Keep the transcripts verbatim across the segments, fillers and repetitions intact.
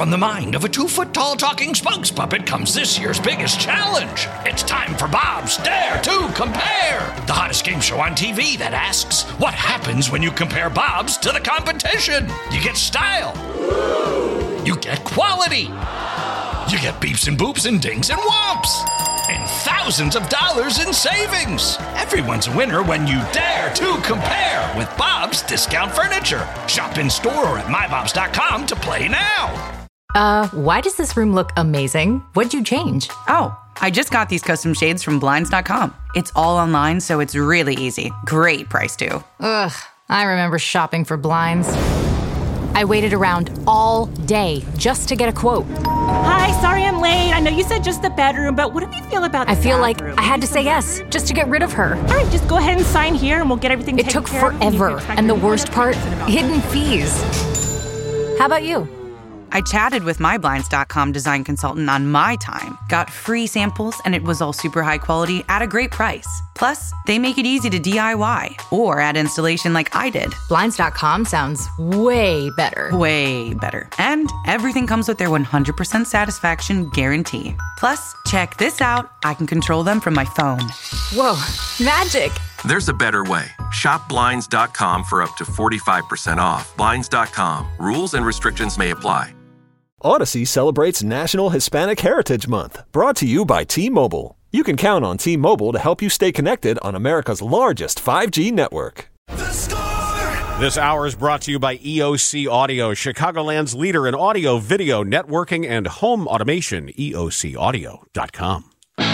From the mind of a two-foot-tall talking spokes puppet comes this year's biggest challenge. It's time for Bob's Dare to Compare, the hottest game show on T V that asks, what happens when you compare Bobs to the competition? You get style. You get quality. You get beeps and boops and dings and whomps. And thousands of dollars in savings. Everyone's a winner when you dare to compare with Bob's Discount Furniture. Shop in store or at my bobs dot com to play now. Uh, why does this room look amazing? What'd you change? Oh, I just got these custom shades from blinds dot com. It's all online, so it's really easy. Great price, too. Ugh, I remember shopping for blinds. I waited around all day just to get a quote. Hi, sorry I'm late. I know you said just the bedroom, but what do you feel about the I feel bathroom? like I had to say yes, just to get rid of her. All right, just go ahead and sign here and we'll get everything It taken took care of. forever, and the worst part, hidden fees. How about you? I chatted with my blinds dot com design consultant on my time, got free samples, and it was all super high quality at a great price. Plus, they make it easy to D I Y or add installation like I did. blinds dot com sounds way better. Way better. And everything comes with their one hundred percent satisfaction guarantee. Plus, check this out. I can control them from my phone. Whoa, magic. There's a better way. Shop blinds dot com for up to forty-five percent off. blinds dot com. Rules and restrictions may apply. Odyssey celebrates National Hispanic Heritage Month, brought to you by T-Mobile. You can count on T-Mobile to help you stay connected on America's largest five G network. This hour is brought to you by E O C Audio, Chicagoland's leader in audio, video, networking, and home automation, E O C audio dot com.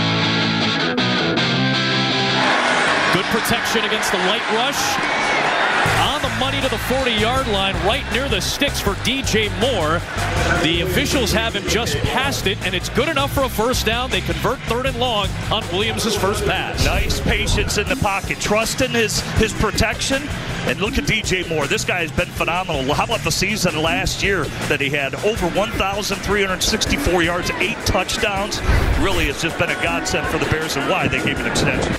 Good protection against the light rush. On the money to the forty-yard line, right near the sticks for D J Moore. The officials have him just past it, and it's good enough for a first down. They convert third and long on Williams' first pass. Nice patience in the pocket, trusting his, his protection. And look at D J Moore. This guy has been phenomenal. How about the season last year that he had over one thousand three hundred sixty-four yards, eight touchdowns? Really, it's just been a godsend for the Bears, and why they gave an extension.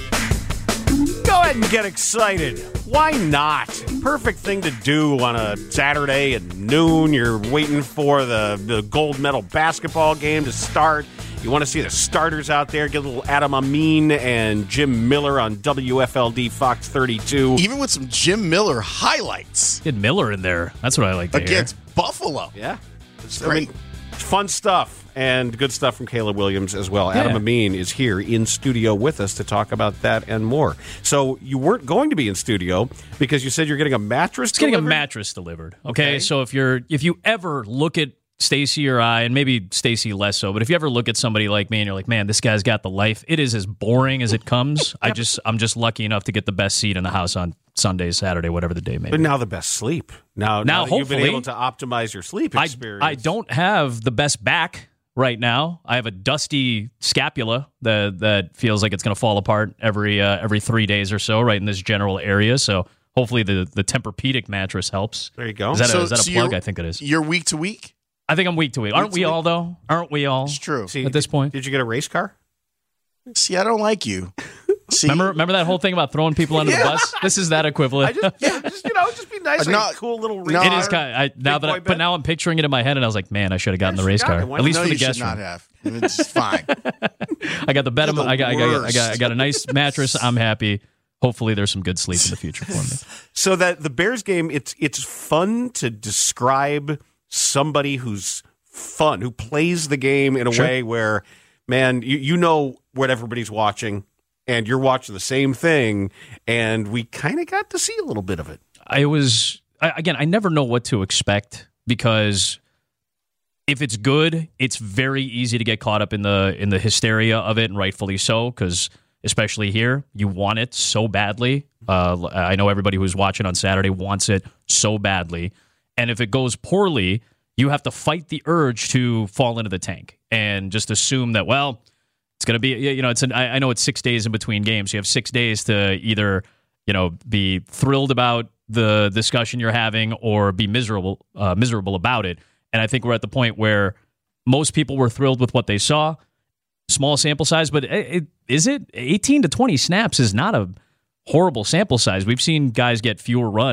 Go ahead and get excited. Why not? Perfect thing to do on a Saturday at noon. You're waiting for the, the gold medal basketball game to start. You want to see the starters out there. Get a little Adam Amin and Jim Miller on W F L D Fox thirty-two. Even with some Jim Miller highlights. Get Miller in there. That's what I like to Against hear. Buffalo. Yeah. It's great. I mean, it's fun stuff. And good stuff from Caleb Williams as well. Yeah. Adam Amin is here in studio with us to talk about that and more. So you weren't going to be in studio because you said you're getting a mattress It's delivered? getting a mattress delivered. Okay? Okay. So if you're if you ever look at Stacy or I, and maybe Stacy less so, but if you ever look at somebody like me and you're like, man, this guy's got the life, it is as boring as it comes. I just I'm just lucky enough to get the best seat in the house on Sunday, Saturday, whatever the day may be. But now the best sleep. Now, now, Now, that you've been hopefully- able to optimize your sleep I, experience. I don't have the best back right now. I have a dusty scapula that that feels like it's going to fall apart every uh, every three days or so, right in this general area. So hopefully the the Tempur-Pedic mattress helps. There you go. Is that, So- a, is that a so plug? you're- I think it is. You're week to week? I think I'm week to week. Aren't Week we to all though? Aren't we all? It's true. See, At this point, Did you get a race car? See, I don't like you. See? remember remember that whole thing about throwing people under Yeah. the bus? This is that equivalent. I just, yeah, just you know, just be nice. Uh, like no, a cool little race no, it car. is kind. Of, I, now Big that, boy I, bet. but now I'm picturing it in my head, and I was like, man, I should have gotten Yeah, the race you got car it. Why at least no, for the you should guest not room. have. It's fine. I got the bed. You're the I got, I got, I got, I got, I worst. got a nice mattress. I'm happy. Hopefully, there's some good sleep in the future for me. So that the Bears game, it's it's fun to describe somebody who's fun, who plays the game in a Sure. way where, man, you, you know what everybody's watching, and you're watching the same thing, and we kind of got to see a little bit of it. I was I, again. I never know what to expect because if it's good, it's very easy to get caught up in the in the hysteria of it, and rightfully so. Because especially here, you want it so badly. Uh, I know everybody who's watching on Saturday wants it so badly, and if it goes poorly, you have to fight the urge to fall into the tank and just assume that, well, it's going to be, you know, it's an, I, I know it's six days in between games. You have six days to either, you know, be thrilled about the discussion you're having or be miserable, uh, miserable about it. And I think we're at the point where most people were thrilled with what they saw. Small sample size, but it, it, is it eighteen to twenty snaps is not a horrible sample size. We've seen guys get fewer run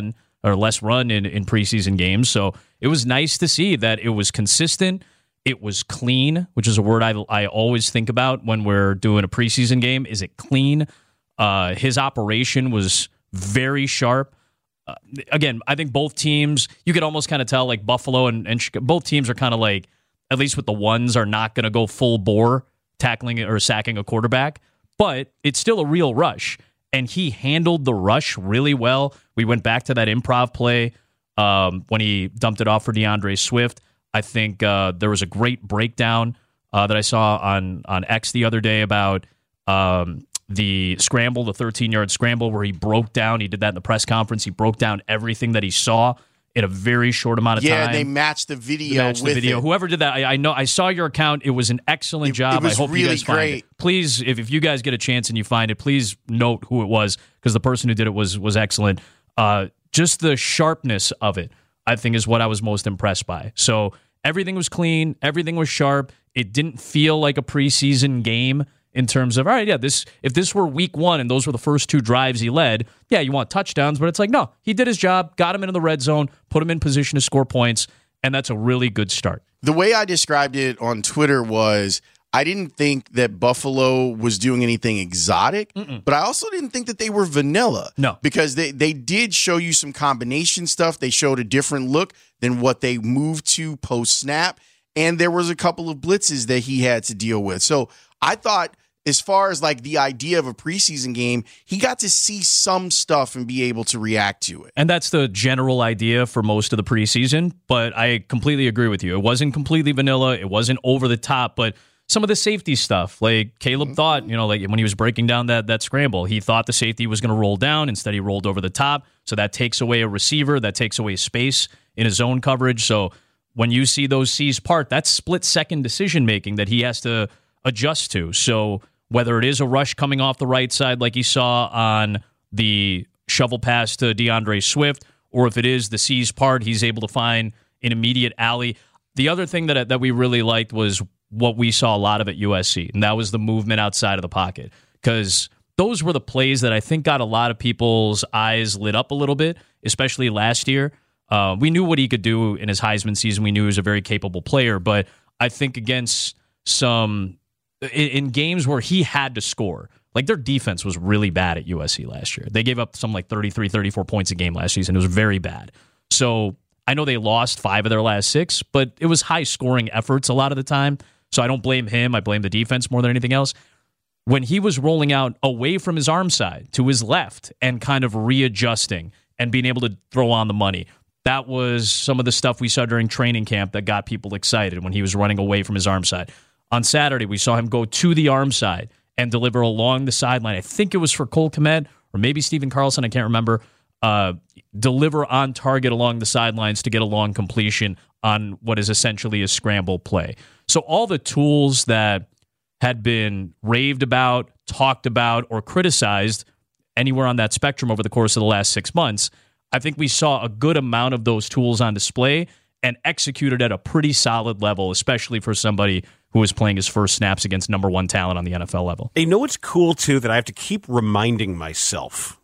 or less run in, in preseason games. So it was nice to see that it was consistent. It was clean, which is a word I, I always think about when we're doing a preseason game. Is it clean? Uh, his operation was very sharp. Uh, again, I think both teams, you could almost kind of tell, like Buffalo and, and Chicago, both teams are kind of like, at least with the ones, are not going to go full bore tackling or sacking a quarterback. But it's still a real rush. And he handled the rush really well. We went back to that improv play um, when he dumped it off for DeAndre Swift. I think uh, there was a great breakdown uh, that I saw on, on X the other day about um, the scramble, the thirteen-yard scramble, where he broke down. He did that in the press conference. He broke down everything that he saw in a very short amount of yeah, time. Yeah, they matched the video they matched with the video. it. Whoever did that, I, I know. I saw your account. It was an excellent It, job. it was I hope really you guys find great. it. Please, if, if you guys get a chance and you find it, please note who it was, because the person who did it was was excellent. Uh, just the sharpness of it, I think, is what I was most impressed by. So everything was clean. Everything was sharp. It didn't feel like a preseason game in terms of, all right, yeah, this if this were week one and those were the first two drives he led, yeah, you want touchdowns, but it's like, no, he did his job, got him into the red zone, put him in position to score points, and that's a really good start. The way I described it on Twitter was, I didn't think that Buffalo was doing anything exotic, Mm-mm. but I also didn't think that they were vanilla. No. Because they, they did show you some combination stuff. They showed a different look than what they moved to post-snap, and there was a couple of blitzes that he had to deal with. So I thought, as far as like the idea of a preseason game, he got to see some stuff and be able to react to it. And that's the general idea for most of the preseason, but I completely agree with you. It wasn't completely vanilla. It wasn't over the top, but some of the safety stuff, like Caleb mm-hmm. thought, you know, like when he was breaking down that that scramble, he thought the safety was going to roll down. Instead, he rolled over the top. So that takes away a receiver. That takes away space in his zone coverage. So when you see those C's part, that's split-second decision-making that he has to adjust to. So whether it is a rush coming off the right side like he saw on the shovel pass to DeAndre Swift, or if it is the C's part, he's able to find an immediate alley. The other thing that that we really liked was what we saw a lot of at U S C, and that was the movement outside of the pocket, because those were the plays that I think got a lot of people's eyes lit up a little bit, especially last year. Uh, we knew what he could do in his Heisman season. We knew he was a very capable player, but I think against some in, in games where he had to score, like their defense was really bad at U S C last year. They gave up some like thirty-three, thirty-four points a game last season. It was very bad. So I know they lost five of their last six, but it was high-scoring efforts a lot of the time. So I don't blame him. I blame the defense more than anything else. When he was rolling out away from his arm side to his left and kind of readjusting and being able to throw on the money, that was some of the stuff we saw during training camp that got people excited when he was running away from his arm side. On Saturday, we saw him go to the arm side and deliver along the sideline. I think it was for Cole Kmet or maybe Stephen Carlson. I can't remember. Uh, deliver on target along the sidelines to get a long completion on what is essentially a scramble play. So all the tools that had been raved about, talked about, or criticized anywhere on that spectrum over the course of the last six months, I think we saw a good amount of those tools on display and executed at a pretty solid level, especially for somebody who was playing his first snaps against number one talent on the N F L level. You know what's cool, too, that I have to keep reminding myself,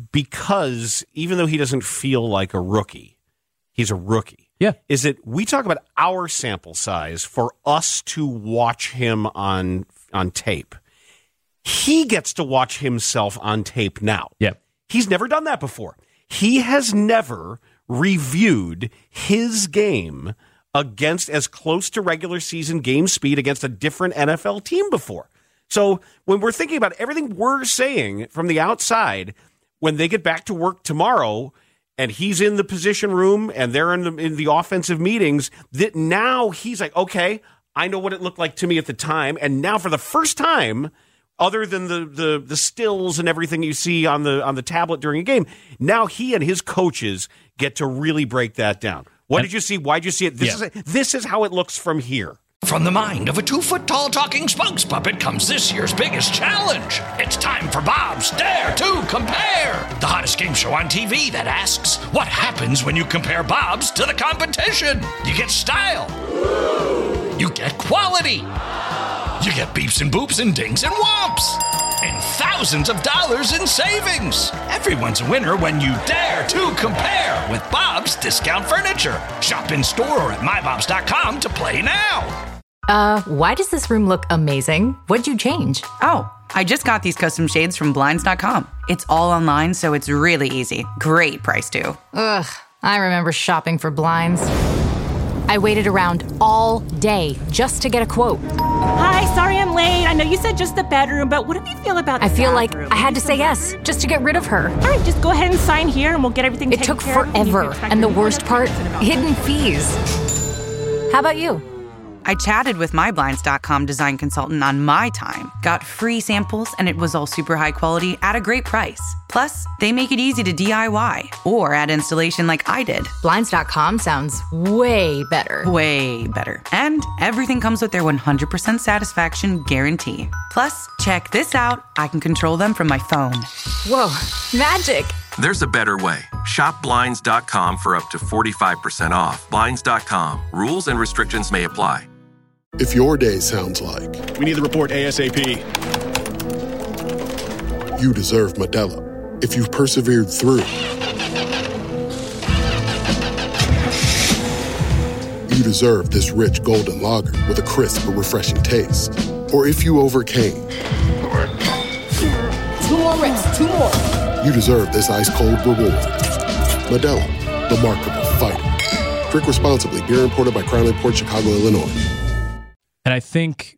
because even though he doesn't feel like a rookie, he's a rookie. Yeah. Is that we talk about our sample size for us to watch him on on tape. He gets to watch himself on tape now. Yeah. He's never done that before. He has never reviewed his game against as close to regular season game speed against a different N F L team before. So when we're thinking about everything we're saying from the outside, when they get back to work tomorrow and he's in the position room and they're in the, in the offensive meetings, that now he's like, okay, I know what it looked like to me at the time. And now for the first time, other than the, the, the stills and everything you see on the on the tablet during a game, now he and his coaches get to really break that down. What and, did you see? Why did you see it? This yeah. is this is how it looks from here. From the mind of a two-foot-tall talking spokes puppet comes this year's biggest challenge. It's time for Bob's Dare to Compare, the hottest game show on T V that asks, what happens when you compare Bob's to the competition? You get style. You get quality. You get beeps and boops and dings and whomps. In thousands of dollars in savings. Everyone's a winner when you dare to compare with Bob's Discount Furniture. Shop in store or at my bobs dot com to play now. Uh, why does this room look amazing? What'd you change? Oh, I just got these custom shades from blinds dot com. It's all online, so it's really easy. Great price, too. Ugh, I remember shopping for blinds. I waited around all day just to get a quote. Hi, sorry I'm late. I know you said just the bedroom, but what do you feel about the I feel bathroom? like I had to say yes just to get rid of her. All right, just go ahead and sign here and we'll get everything It taken took care of. forever, and the worst part, hidden fees. How about you? I chatted with my blinds dot com design consultant on my time, got free samples, and it was all super high quality at a great price. Plus, they make it easy to D I Y or add installation like I did. blinds dot com sounds way better. Way better. And everything comes with their one hundred percent satisfaction guarantee. Plus, check this out. I can control them from my phone. Whoa, magic. There's a better way. Shop Blinds dot com for up to forty-five percent off. Blinds dot com. Rules and restrictions may apply. If your day sounds like, we need the report ASAP. You deserve Modelo. If you've persevered through, you deserve this rich golden lager with a crisp but refreshing taste. Or if you overcame. Two more reps, two more. You deserve this ice-cold reward. Modelo, the Remarkable Fighter. Drink responsibly. Beer imported by Crown Imports, Chicago, Illinois. And I think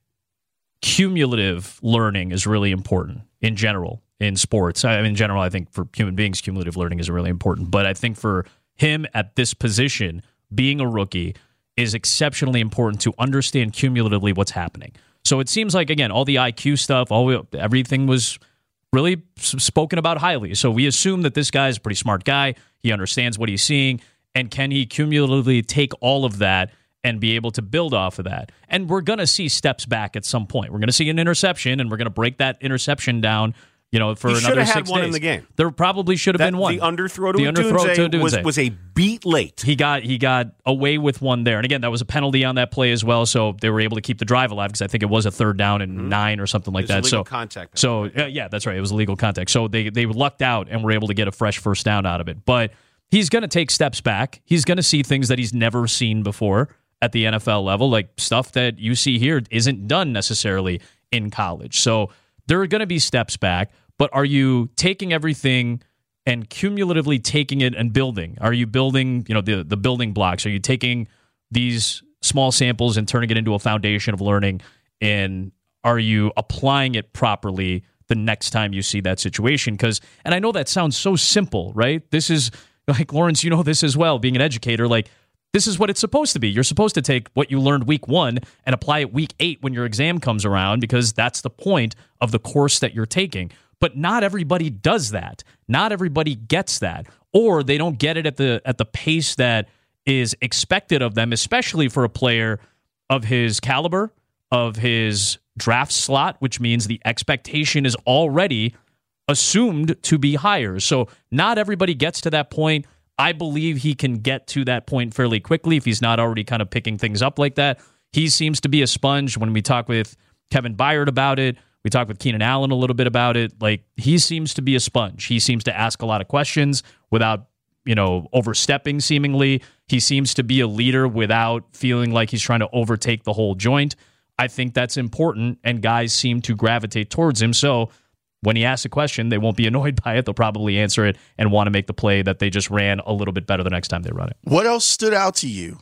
cumulative learning is really important in general in sports. I mean, in general, I think for human beings, cumulative learning is really important. But I think for him at this position, being a rookie is exceptionally important to understand cumulatively what's happening. So it seems like, again, all the I Q stuff, all everything was really spoken about highly. So we assume that this guy is a pretty smart guy. He understands what he's seeing. And can he cumulatively take all of that and be able to build off of that? And we're going to see steps back at some point. We're going to see an interception, and we're going to break that interception down, you know, for he another six six had one days. In the game. There probably should have that, been one. The underthrow to the underthrow to Odunze was, was a beat late. He got he got away with one there. And again, that was a penalty on that play as well, so they were able to keep the drive alive because I think it was a third down and mm-hmm. nine or something like it was that. Illegal so contact. So uh, yeah, that's right. It was illegal contact. So they they lucked out and were able to get a fresh first down out of it. But he's going to take steps back. He's going to see things that he's never seen before at the N F L level, like stuff that you see here isn't done necessarily in college. So there are going to be steps back, but are you taking everything and cumulatively taking it and building? Are you building, you know, the, the building blocks? Are you taking these small samples and turning it into a foundation of learning? And are you applying it properly the next time you see that situation? Because, and I know that sounds so simple, right? This is like, Lawrence, you know this as well, being an educator, like, this is what it's supposed to be. You're supposed to take what you learned week one and apply it week eight when your exam comes around, because that's the point of the course that you're taking. But not everybody does that. Not everybody gets that, or they don't get it at the at the pace that is expected of them, especially for a player of his caliber, of his draft slot, which means the expectation is already assumed to be higher. So not everybody gets to that point. I believe he can get to that point fairly quickly if he's not already kind of picking things up like that. He seems to be a sponge. When we talk with Kevin Byard about it, we talk with Keenan Allen a little bit about it. Like, he seems to be a sponge. He seems to ask a lot of questions without, you know, overstepping seemingly. He seems to be a leader without feeling like he's trying to overtake the whole joint. I think that's important, and guys seem to gravitate towards him. So when he asks a question, they won't be annoyed by it. They'll probably answer it and want to make the play that they just ran a little bit better the next time they run it. What else stood out to you?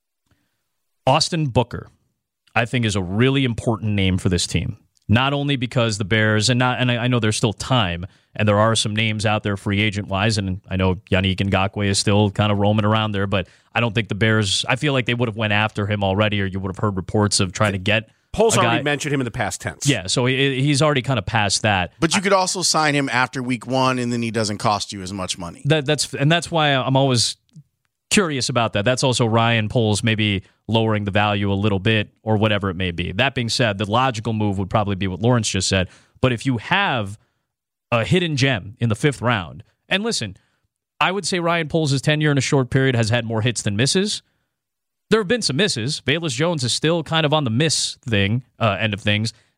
Austin Booker, I think, is a really important name for this team. Not only because the Bears, and not, and I know there's still time, and there are some names out there free agent-wise, and I know Yannick Ngakoue is still kind of roaming around there, but I don't think the Bears, I feel like they would have went after him already, or you would have heard reports of trying to get Poles a guy. already mentioned him in the past tense. Yeah, so he, he's already kind of past that. But you could also sign him after week one, and then he doesn't cost you as much money. That, that's and that's why I'm always curious about that. That's also Ryan Poles maybe lowering the value a little bit or whatever it may be. That being said, the logical move would probably be what Lawrence just said. But if you have a hidden gem in the fifth round, and listen, I would say Ryan Poles' tenure in a short period has had more hits than misses. There have been some misses. Velus Jones is still kind of on the miss thing, uh, end of things.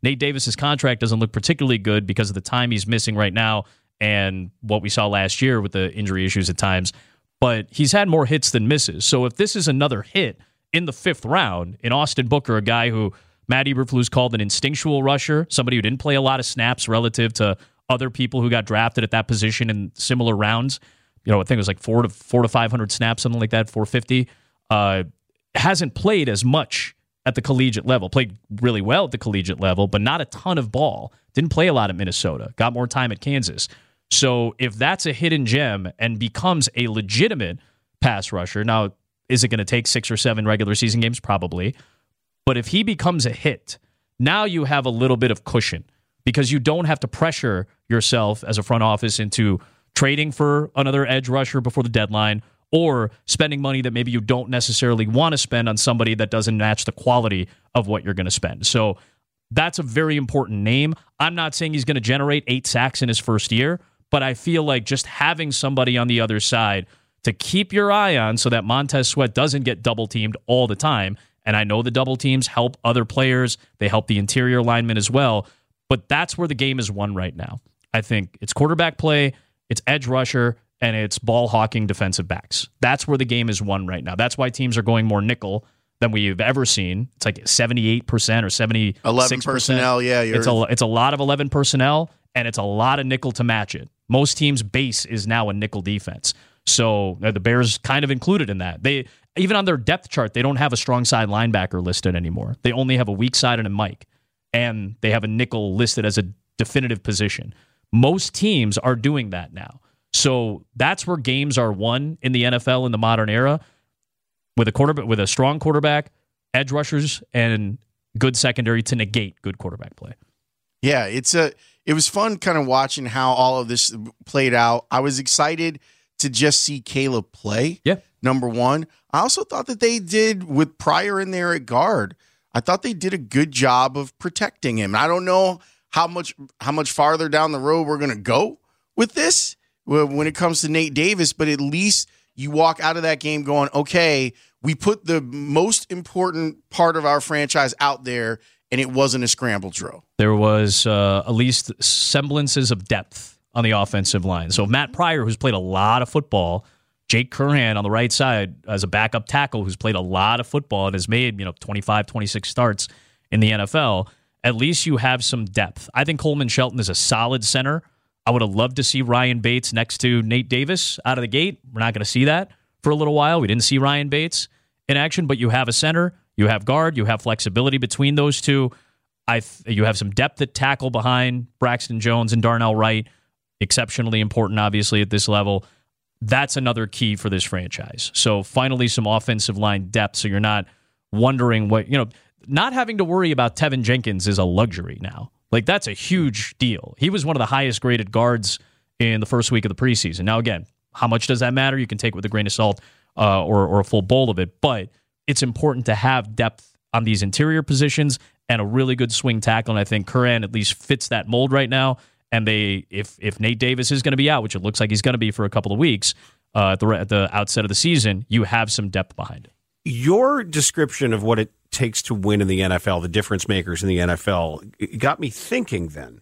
Nate Davis's contract doesn't look particularly good because of the time he's missing right now and what we saw last year with the injury issues at times. But he's had more hits than misses. So if this is another hit in the fifth round, in Austin Booker, a guy who Matt Eberflus called an instinctual rusher, somebody who didn't play a lot of snaps relative to other people who got drafted at that position in similar rounds. You know, I think it was like four to four to five hundred snaps, something like that, four fifty. Uh, hasn't played as much at the collegiate level. Played really well at the collegiate level, but not a ton of ball. Didn't play a lot at Minnesota. Got more time at Kansas. So if that's a hidden gem and becomes a legitimate pass rusher, now is it going to take six or seven regular season games? Probably. But if he becomes a hit, now you have a little bit of cushion because you don't have to pressure yourself as a front office into trading for another edge rusher before the deadline or spending money that maybe you don't necessarily want to spend on somebody that doesn't match the quality of what you're going to spend. So that's a very important name. I'm not saying he's going to generate eight sacks in his first year, but I feel like just having somebody on the other side to keep your eye on so that Montez Sweat doesn't get double-teamed all the time. And I know the double teams help other players. They help the interior linemen as well. But that's where the game is won right now. I think it's quarterback play, it's edge rusher, and it's ball hawking defensive backs. That's where the game is won right now. That's why teams are going more nickel than we've ever seen. It's like seventy-eight percent or seventy-six percent. eleven personnel, yeah. You're... It's, a, it's a lot of eleven personnel, and it's a lot of nickel to match it. Most teams' base is now a nickel defense. So uh, the Bears kind of included in that. They even on their depth chart, they don't have a strong side linebacker listed anymore. They only have a weak side and a Mike, and they have a nickel listed as a definitive position. Most teams are doing that now. So that's where games are won in the N F L in the modern era with a quarterback, with a strong quarterback, edge rushers, and good secondary to negate good quarterback play. Yeah, it's a. It was fun kind of watching how all of this played out. I was excited to just see Caleb play. Yeah. Number one. I also thought that they did with Pryor in there at guard. I thought they did a good job of protecting him. I don't know how much how much farther down the road we're going to go with this when it comes to Nate Davis, but at least you walk out of that game going, okay, we put the most important part of our franchise out there, and it wasn't a scramble drill. There was uh, at least semblances of depth on the offensive line. So Matt Pryor, who's played a lot of football, Jake Curhan on the right side as a backup tackle who's played a lot of football and has made, you know, twenty-five, twenty-six starts in the N F L. At least you have some depth. I think Coleman Shelton is a solid center. I would have loved to see Ryan Bates next to Nate Davis out of the gate. We're not going to see that for a little while. We didn't see Ryan Bates in action, but you have a center, you have guard, you have flexibility between those two. I th- you have some depth at tackle behind Braxton Jones and Darnell Wright. Exceptionally important, obviously, at this level. That's another key for this franchise. So finally, some offensive line depth, so you're not wondering what, you know, not having to worry about Tevin Jenkins is a luxury now. Like, that's a huge deal. He was one of the highest graded guards in the first week of the preseason. Now, again, how much does that matter? You can take it with a grain of salt uh, or, or a full bowl of it, but it's important to have depth on these interior positions and a really good swing tackle, and I think Curran at least fits that mold right now. And they, if if Nate Davis is going to be out, which it looks like he's going to be for a couple of weeks uh, at the at the outset of the season, you have some depth behind it. Your description of what it takes to win in the N F L, the difference makers in the N F L, it got me thinking then.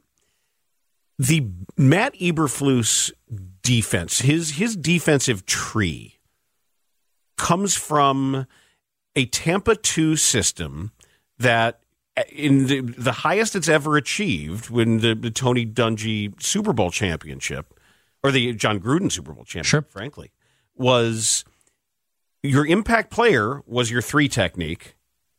The Matt Eberflus defense, his his defensive tree, comes from a Tampa two system that, in the, the highest it's ever achieved, when the, the Tony Dungy Super Bowl championship, or the John Gruden Super Bowl championship, sure. frankly, was your impact player was your three technique,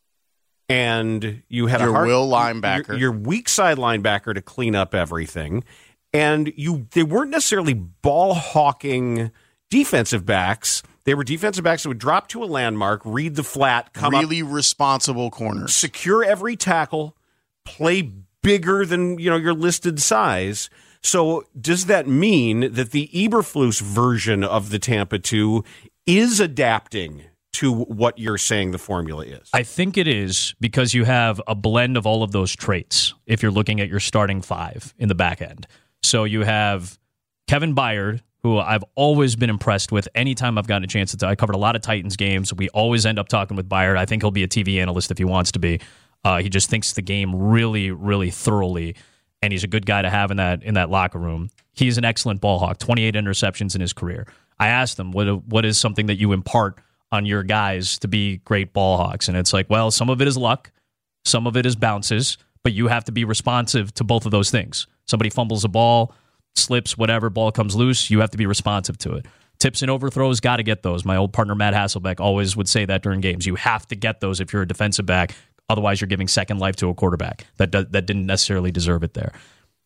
and you had your a hard, will linebacker, your, your weak side linebacker to clean up everything, and you they weren't necessarily ball hawking defensive backs. They were defensive backs that would drop to a landmark, read the flat, come really up, responsible corners, secure every tackle, play bigger than, you know, your listed size. So does that mean that the Eberflus version of the Tampa two is adapting to what you're saying the formula is? I think it is, because you have a blend of all of those traits if you're looking at your starting five in the back end. So you have Kevin Byard, who I've always been impressed with anytime I've gotten a chance to. I covered a lot of Titans games. We always end up talking with Byard. I think he'll be a T V analyst if he wants to be. Uh, he just thinks the game really, really thoroughly, and he's a good guy to have in that in that locker room. He's an excellent ball hawk, twenty-eight interceptions in his career. I asked him, what what is something that you impart on your guys to be great ball hawks? And it's like, well, some of it is luck, some of it is bounces, but you have to be responsive to both of those things. Somebody fumbles a ball, slips, whatever, ball comes loose, you have to be responsive to it. Tips and overthrows, got to get those. My old partner Matt Hasselbeck always would say that during games. You have to get those if you're a defensive back. Otherwise, you're giving second life to a quarterback that do, that didn't necessarily deserve it there.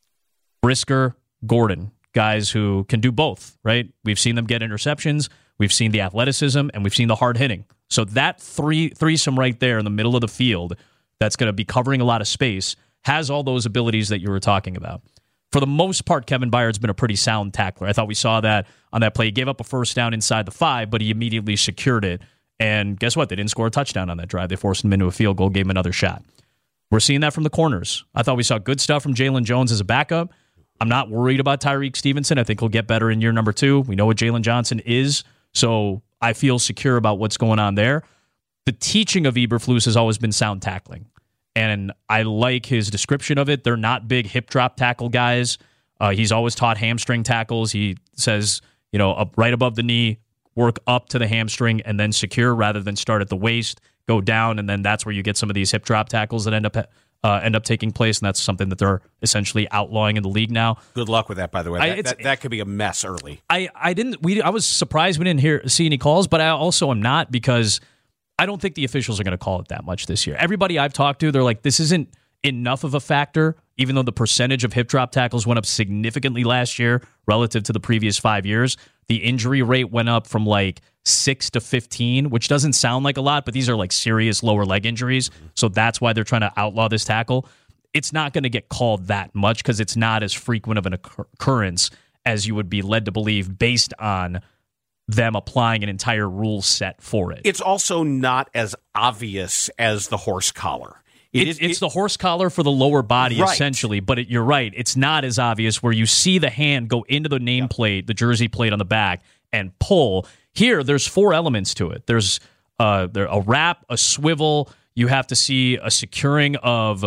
Brisker, Gordon, guys who can do both, right? We've seen them get interceptions, we've seen the athleticism, and we've seen the hard hitting. So that three threesome right there in the middle of the field that's going to be covering a lot of space has all those abilities that you were talking about. For the most part, Kevin Byard's been a pretty sound tackler. I thought we saw that on that play. He gave up a first down inside the five, but he immediately secured it. And guess what? They didn't score a touchdown on that drive. They forced him into a field goal, gave him another shot. We're seeing that from the corners. I thought we saw good stuff from Jalen Jones as a backup. I'm not worried about Tyreek Stevenson. I think he'll get better in year number two. We know what Jalen Johnson is, so I feel secure about what's going on there. The teaching of Eberflus has always been sound tackling, and I like his description of it. They're not big hip drop tackle guys. Uh, he's always taught hamstring tackles. He says, you know, up right above the knee, work up to the hamstring, and then secure rather than start at the waist, go down, and then that's where you get some of these hip drop tackles that end up uh, end up taking place, and that's something that they're essentially outlawing in the league now. Good luck with that, by the way. I, That, that, that could be a mess early. I, I didn't. We I was surprised we didn't hear see any calls, but I also am not, because I don't think the officials are going to call it that much this year. Everybody I've talked to, they're like, this isn't enough of a factor, even though the percentage of hip drop tackles went up significantly last year relative to the previous five years. The injury rate went up from like six to fifteen, which doesn't sound like a lot, but these are like serious lower leg injuries. So that's why they're trying to outlaw this tackle. It's not going to get called that much because it's not as frequent of an occurrence as you would be led to believe based on them applying an entire rule set for it. It's also not as obvious as the horse collar. It it, is, it's it, the horse collar for the lower body, right. essentially, but it, you're right. It's not as obvious where you see the hand go into the nameplate, the jersey plate on the back, and pull. Here, there's four elements to it. There's uh, there a wrap, a swivel. You have to see a securing of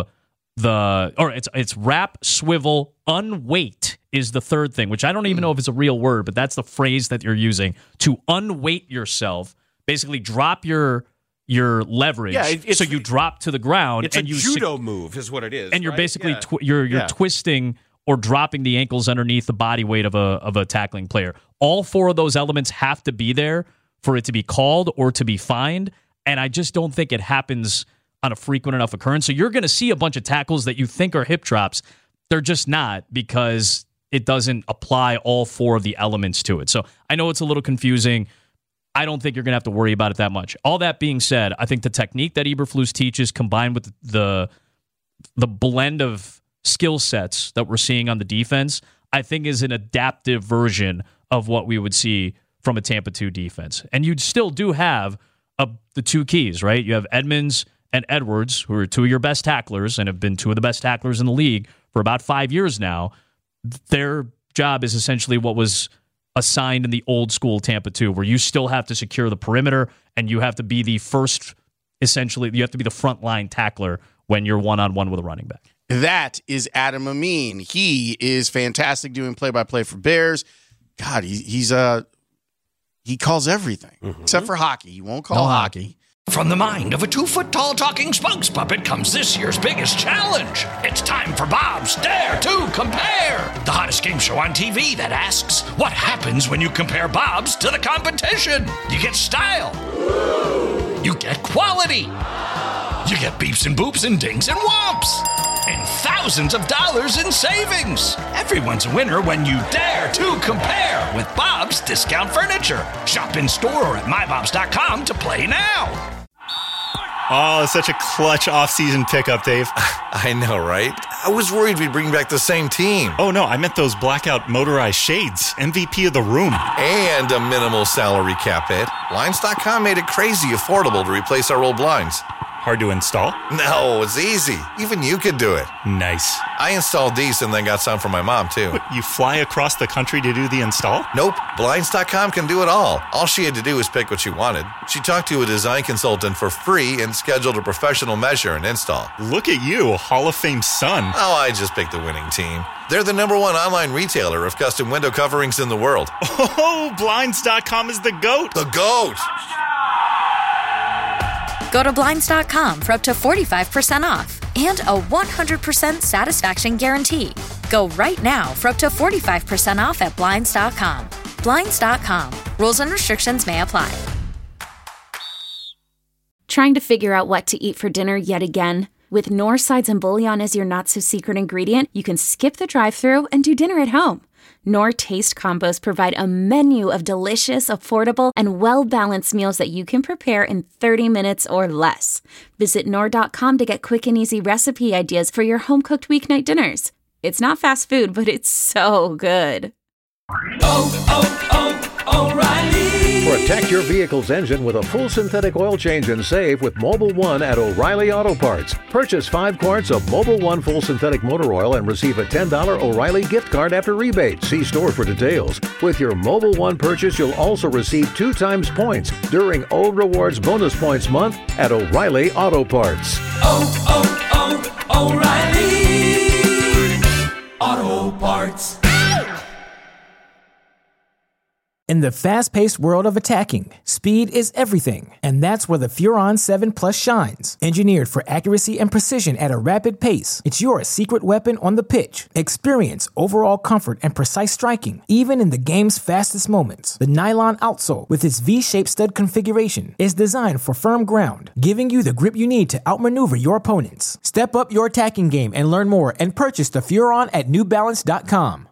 the, or it's it's wrap, swivel, unweight is the third thing, which I don't even know if it's a real word, but that's the phrase that you're using. To unweight yourself, basically drop your your leverage, yeah, it, so you drop to the ground. It's and a you judo sec- move, is what it is. And you're right? basically yeah. twi- you're you're yeah. twisting or dropping the ankles underneath the body weight of a of a tackling player. All four of those elements have to be there for it to be called or to be fined, and I just don't think it happens on a frequent enough occurrence. So you're going to see a bunch of tackles that you think are hip drops. They're just not, because it doesn't apply all four of the elements to it. So I know it's a little confusing. I don't think you're going to have to worry about it that much. All that being said, I think the technique that Eberflus teaches, combined with the the blend of skill sets that we're seeing on the defense, I think is an adaptive version of what we would see from a Tampa two defense. And you still do have a, the two keys, right? You have Edmonds and Edwards, who are two of your best tacklers and have been two of the best tacklers in the league for about five years now. Their job is essentially what was assigned in the old school Tampa two, where you still have to secure the perimeter and you have to be the first, essentially, you have to be the frontline tackler when you're one-on-one with a running back. That is Adam Amin. He is fantastic doing play-by-play for Bears. God, he, he's uh, he calls everything, mm-hmm. except for hockey. He won't call no hockey. hockey. From the mind of a two-foot-tall talking spokes puppet comes this year's biggest challenge. It's time for Bob's Dare to Compare, the hottest game show on T V that asks, what happens when you compare Bob's to the competition? You get style. You get quality. You get beeps and boops and dings and whomps. And thousands of dollars in savings. Everyone's a winner when you dare to compare with Bob's Discount Furniture. Shop in store or at my bobs dot com to play now. Oh, such a clutch off-season pickup, Dave. I know, right? I was worried we'd bring back the same team. Oh, no, I meant those blackout motorized shades. M V P of the room. And a minimal salary cap hit. Blinds dot com made it crazy affordable to replace our old blinds. Hard to install? No, it's easy. Even you could do it. Nice. I installed these and then got some for my mom, too. You fly across the country to do the install? Nope. Blinds dot com can do it all. All she had to do was pick what she wanted. She talked to a design consultant for free and scheduled a professional measure and install. Look at you, Hall of Fame son. Oh, I just picked the winning team. They're the number one online retailer of custom window coverings in the world. Oh, Blinds dot com is the GOAT. The GOAT! Go to Blinds dot com for up to forty-five percent off and a one hundred percent satisfaction guarantee. Go right now for up to forty-five percent off at Blinds dot com. Blinds dot com. Rules and restrictions may apply. Trying to figure out what to eat for dinner yet again? With Knorr sides and bouillon as your not-so-secret ingredient, you can skip the drive-thru and do dinner at home. Knorr Taste Combos provide a menu of delicious, affordable, and well-balanced meals that you can prepare in thirty minutes or less. Visit Knorr dot com to get quick and easy recipe ideas for your home-cooked weeknight dinners. It's not fast food, but it's so good. Oh, oh, oh, O'Reilly! Protect your vehicle's engine with a full synthetic oil change and save with Mobil one at O'Reilly Auto Parts. Purchase five quarts of Mobil one full synthetic motor oil and receive a ten dollars O'Reilly gift card after rebate. See store for details. With your Mobil one purchase, you'll also receive two times points during O Rewards Bonus Points Month at O'Reilly Auto Parts. Oh, oh, oh, O'Reilly Auto Parts. In the fast-paced world of attacking, speed is everything, and that's where the Furon seven Plus shines. Engineered for accuracy and precision at a rapid pace, it's your secret weapon on the pitch. Experience overall comfort and precise striking, even in the game's fastest moments. The nylon outsole, with its V-shaped stud configuration, is designed for firm ground, giving you the grip you need to outmaneuver your opponents. Step up your attacking game and learn more and purchase the Furon at New Balance dot com.